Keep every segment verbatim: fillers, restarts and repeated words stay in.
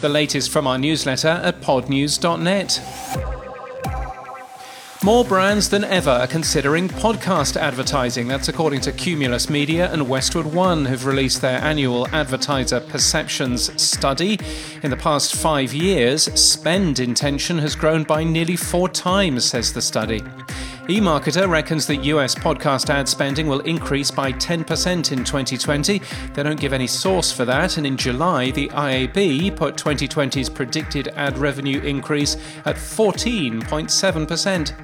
The latest from our newsletter at pod news dot net. More brands than ever are considering podcast advertising. That's according to Cumulus Media and Westwood One, who've released their annual Advertiser Perceptions study. In the past five years, spend intention has grown by nearly four times, says the study. eMarketer reckons that U S podcast ad spending will increase by ten percent in twenty twenty. They don't give any source for that, and in July, the I A B put twenty twenty's predicted ad revenue increase at fourteen point seven percent.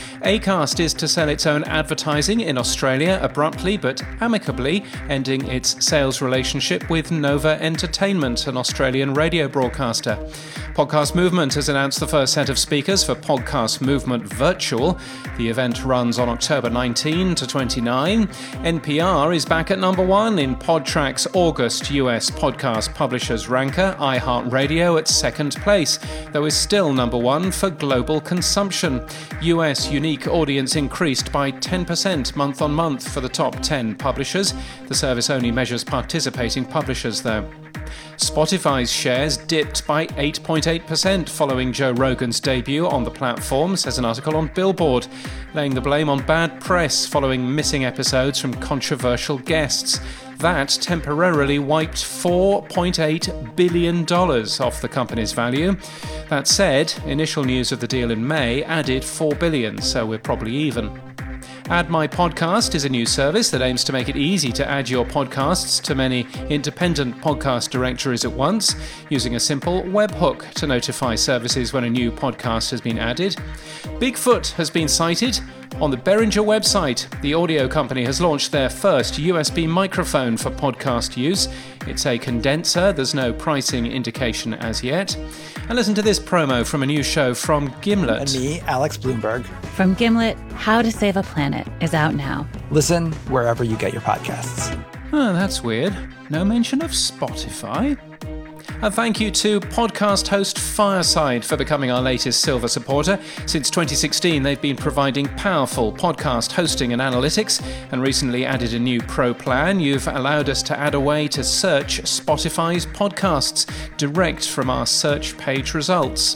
Acast is to sell its own advertising in Australia abruptly but amicably, ending its sales relationship with Nova Entertainment, an Australian radio broadcaster. Podcast Movement has announced the first set of speakers for Podcast Movement Virtual. The event runs on October nineteenth to twenty-ninth. N P R is back at number one in Podtrac's August U S podcast publishers ranker, iHeartRadio at second place, though is still number one for global consumption. U S unique audience increased by ten percent month on month for the top ten publishers. The service only measures participating publishers, though. Spotify's shares dipped by eight point eight percent following Joe Rogan's debut on the platform, says an article on Billboard, laying the blame on bad press following missing episodes from controversial guests. That temporarily wiped four point eight billion dollars off the company's value. That said, initial news of the deal in May added four billion dollars, so we're probably even. Add My Podcast is a new service that aims to make it easy to add your podcasts to many independent podcast directories at once, using a simple webhook to notify services when a new podcast has been added. Bigfoot has been sighted. On the Behringer website, the audio company has launched their first U S B microphone for podcast use. It's a condenser, there's no pricing indication as yet. And listen to this promo from a new show from Gimlet. And me, Alex Bloomberg. From Gimlet, How to Save a Planet is out now. Listen wherever you get your podcasts. Oh, that's weird. No mention of Spotify. And thank you to podcast host Fireside for becoming our latest silver supporter. Since twenty sixteen, they've been providing powerful podcast hosting and analytics, and recently added a new pro plan. You've allowed us to add a way to search Spotify's podcasts direct from our search page results.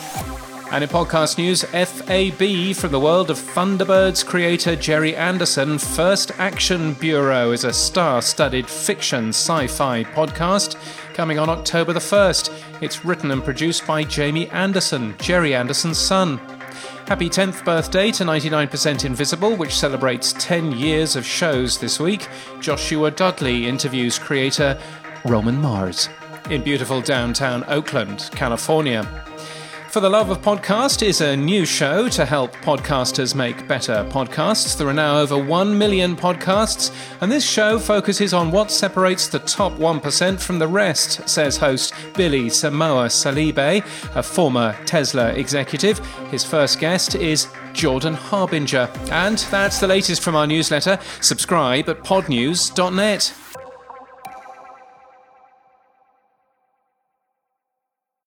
And in podcast news, F A B from the world of Thunderbirds creator Jerry Anderson. First Action Bureau is a star-studded fiction sci-fi podcast coming on October the first. It's written and produced by Jamie Anderson, Jerry Anderson's son. Happy tenth birthday to ninety-nine percent Invisible, which celebrates ten years of shows this week. Joshua Dudley interviews creator Roman Mars in beautiful downtown Oakland, California. For the Love of Podcast is a new show to help podcasters make better podcasts. There are now over one million podcasts, and this show focuses on what separates the top one percent from the rest, says host Billy Samoa Salibe, a former Tesla executive. His first guest is Jordan Harbinger. And that's the latest from our newsletter. Subscribe at pod news dot net.